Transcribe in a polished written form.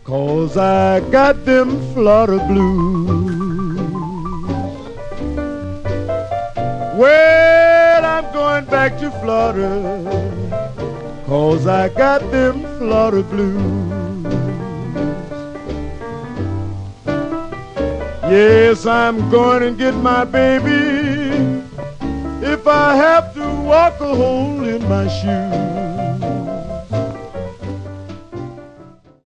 'cause I got them Florida blues. Well, I'm going back to Florida, 'cause I got them Florida blues. Yes, I'm going to get my baby if I have to walk a hole in my shoes.